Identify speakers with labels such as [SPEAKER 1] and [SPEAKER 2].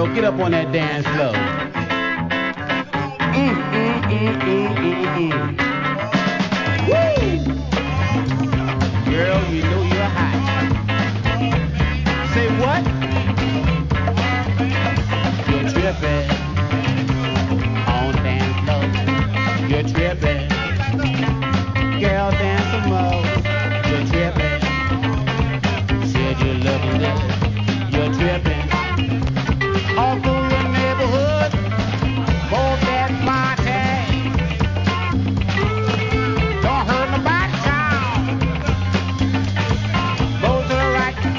[SPEAKER 1] girl, get up on that dance floor. Mm, mm, mm, mm, mm, mm.